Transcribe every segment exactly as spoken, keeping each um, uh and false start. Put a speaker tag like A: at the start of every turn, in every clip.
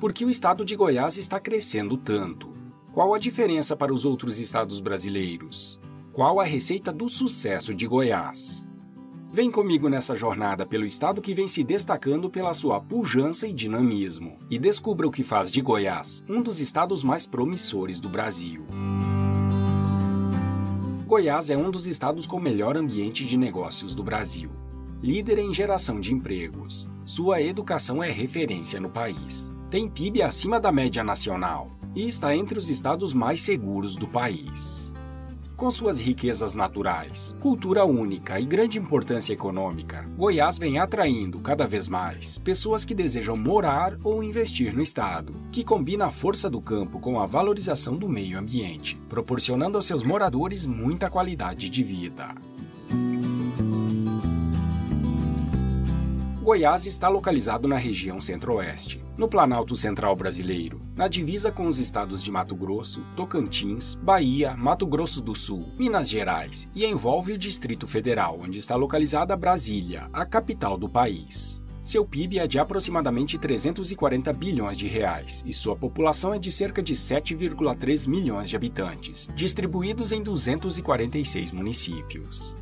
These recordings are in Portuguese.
A: Por que o estado de Goiás está crescendo tanto? Qual a diferença para os outros estados brasileiros? Qual a receita do sucesso de Goiás? Vem comigo nessa jornada pelo estado que vem se destacando pela sua pujança e dinamismo, e descubra o que faz de Goiás um dos estados mais promissores do Brasil. Goiás é um dos estados com melhor ambiente de negócios do Brasil. Líder em geração de empregos. Sua educação é referência no país. Tem P I B acima da média nacional e está entre os estados mais seguros do país. Com suas riquezas naturais, cultura única e grande importância econômica, Goiás vem atraindo cada vez mais pessoas que desejam morar ou investir no estado, que combina a força do campo com a valorização do meio ambiente, proporcionando aos seus moradores muita qualidade de vida. Goiás está localizado na região centro-oeste, no Planalto Central brasileiro, na divisa com os estados de Mato Grosso, Tocantins, Bahia, Mato Grosso do Sul, Minas Gerais e envolve o Distrito Federal, onde está localizada Brasília, a capital do país. Seu P I B é de aproximadamente trezentos e quarenta bilhões de reais e sua população é de cerca de sete vírgula três milhões de habitantes, distribuídos em duzentos e quarenta e seis municípios.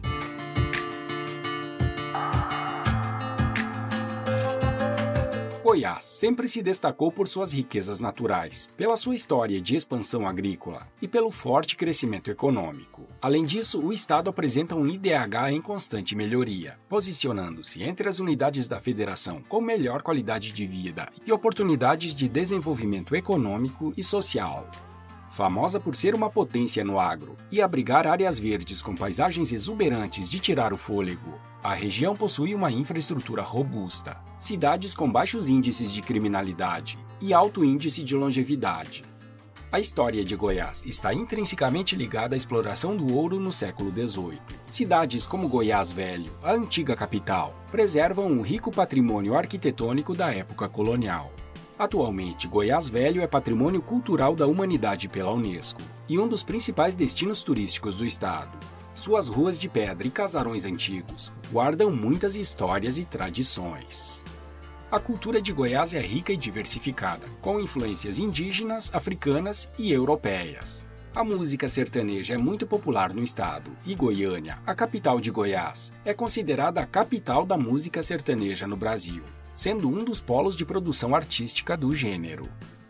A: Goiás sempre se destacou por suas riquezas naturais, pela sua história de expansão agrícola e pelo forte crescimento econômico. Além disso, o estado apresenta um I D H em constante melhoria, posicionando-se entre as unidades da federação com melhor qualidade de vida e oportunidades de desenvolvimento econômico e social. Famosa por ser uma potência no agro e abrigar áreas verdes com paisagens exuberantes de tirar o fôlego, a região possui uma infraestrutura robusta, cidades com baixos índices de criminalidade e alto índice de longevidade. A história de Goiás está intrinsecamente ligada à exploração do ouro no século dezoito. Cidades como Goiás Velho, a antiga capital, preservam um rico patrimônio arquitetônico da época colonial. Atualmente, Goiás Velho é patrimônio cultural da humanidade pela Unesco e um dos principais destinos turísticos do estado. Suas ruas de pedra e casarões antigos guardam muitas histórias e tradições. A cultura de Goiás é rica e diversificada, com influências indígenas, africanas e europeias. A música sertaneja é muito popular no estado e Goiânia, a capital de Goiás, é considerada a capital da música sertaneja no Brasil, sendo um dos polos de produção artística do gênero.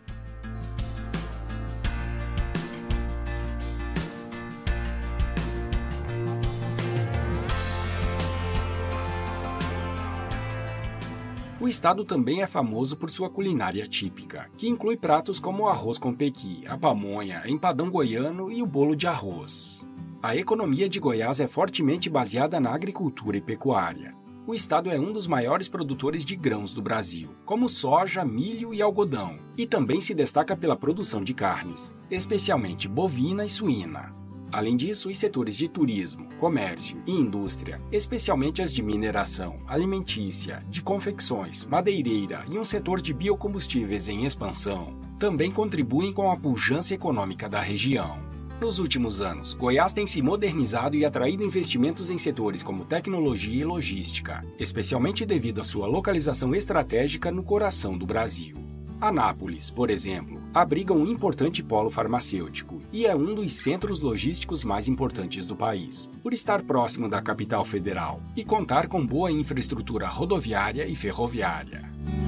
A: O estado também é famoso por sua culinária típica, que inclui pratos como o arroz com pequi, a pamonha, empadão goiano e o bolo de arroz. A economia de Goiás é fortemente baseada na agricultura e pecuária. O estado é um dos maiores produtores de grãos do Brasil, como soja, milho e algodão, e também se destaca pela produção de carnes, especialmente bovina e suína. Além disso, os setores de turismo, comércio e indústria, especialmente as de mineração, alimentícia, de confecções, madeireira e um setor de biocombustíveis em expansão, também contribuem com a pujança econômica da região. Nos últimos anos, Goiás tem se modernizado e atraído investimentos em setores como tecnologia e logística, especialmente devido à sua localização estratégica no coração do Brasil. Anápolis, por exemplo, abriga um importante polo farmacêutico e é um dos centros logísticos mais importantes do país, por estar próximo da capital federal e contar com boa infraestrutura rodoviária e ferroviária.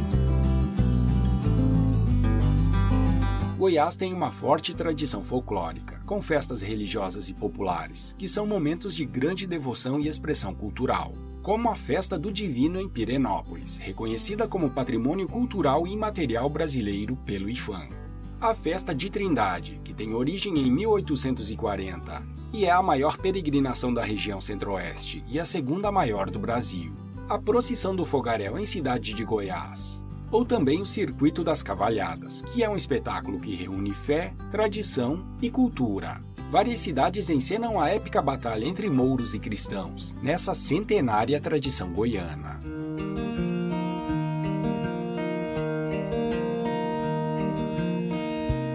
A: Goiás tem uma forte tradição folclórica, com festas religiosas e populares, que são momentos de grande devoção e expressão cultural, como a Festa do Divino em Pirenópolis, reconhecida como Patrimônio Cultural Imaterial Brasileiro pelo IPHAN. A Festa de Trindade, que tem origem em mil oitocentos e quarenta e é a maior peregrinação da região centro-oeste e a segunda maior do Brasil. A Procissão do Fogaréu em Cidade de Goiás. Ou também o Circuito das Cavalhadas, que é um espetáculo que reúne fé, tradição e cultura. Várias cidades encenam a épica batalha entre mouros e cristãos, nessa centenária tradição goiana.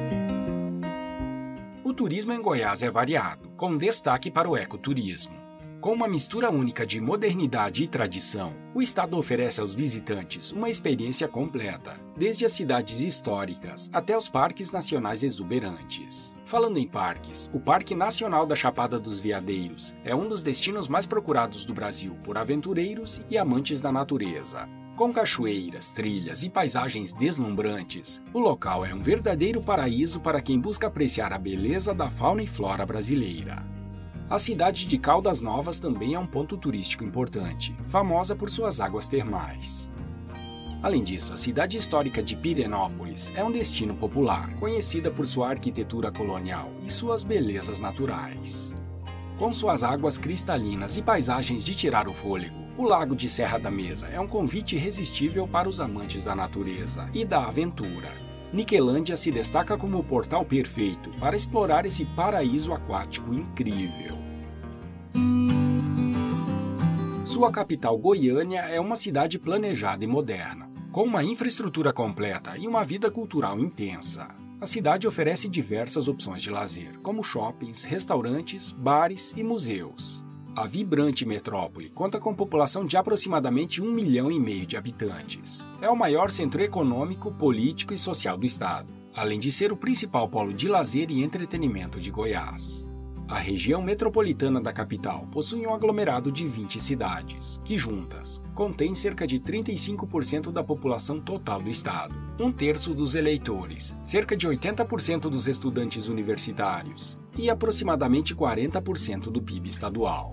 A: O turismo em Goiás é variado, com destaque para o ecoturismo. Com uma mistura única de modernidade e tradição, o estado oferece aos visitantes uma experiência completa, desde as cidades históricas até os parques nacionais exuberantes. Falando em parques, o Parque Nacional da Chapada dos Veadeiros é um dos destinos mais procurados do Brasil por aventureiros e amantes da natureza. Com cachoeiras, trilhas e paisagens deslumbrantes, o local é um verdadeiro paraíso para quem busca apreciar a beleza da fauna e flora brasileira. A cidade de Caldas Novas também é um ponto turístico importante, famosa por suas águas termais. Além disso, a cidade histórica de Pirenópolis é um destino popular, conhecida por sua arquitetura colonial e suas belezas naturais. Com suas águas cristalinas e paisagens de tirar o fôlego, o Lago de Serra da Mesa é um convite irresistível para os amantes da natureza e da aventura. Niquelândia se destaca como o portal perfeito para explorar esse paraíso aquático incrível. Sua capital, Goiânia, é uma cidade planejada e moderna, com uma infraestrutura completa e uma vida cultural intensa. A cidade oferece diversas opções de lazer, como shoppings, restaurantes, bares e museus. A vibrante metrópole conta com população de aproximadamente um milhão e meio de habitantes. É o maior centro econômico, político e social do estado, além de ser o principal polo de lazer e entretenimento de Goiás. A região metropolitana da capital possui um aglomerado de vinte cidades, que juntas contém cerca de trinta e cinco por cento da população total do estado, um terço dos eleitores, cerca de oitenta por cento dos estudantes universitários e aproximadamente quarenta por cento do P I B estadual.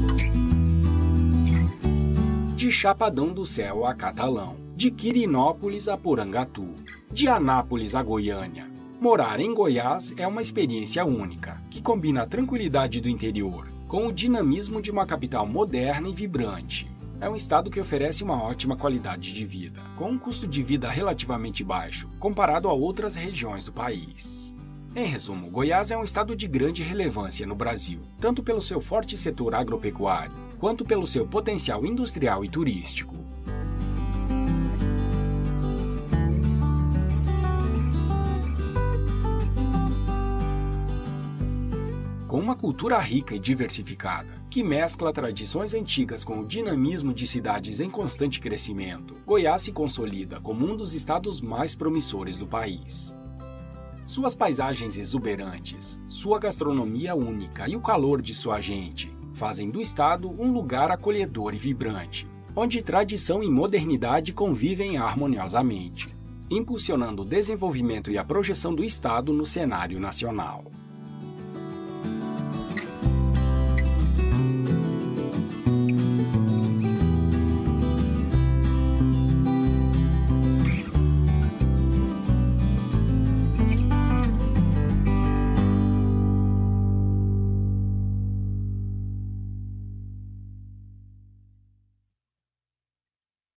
A: De Chapadão do Céu a Catalão, de Quirinópolis a Porangatu, de Anápolis a Goiânia, morar em Goiás é uma experiência única, que combina a tranquilidade do interior com o dinamismo de uma capital moderna e vibrante. É um estado que oferece uma ótima qualidade de vida, com um custo de vida relativamente baixo, comparado a outras regiões do país. Em resumo, Goiás é um estado de grande relevância no Brasil, tanto pelo seu forte setor agropecuário, quanto pelo seu potencial industrial e turístico. Com uma cultura rica e diversificada, que mescla tradições antigas com o dinamismo de cidades em constante crescimento, Goiás se consolida como um dos estados mais promissores do país. Suas paisagens exuberantes, sua gastronomia única e o calor de sua gente fazem do estado um lugar acolhedor e vibrante, onde tradição e modernidade convivem harmoniosamente, impulsionando o desenvolvimento e a projeção do estado no cenário nacional.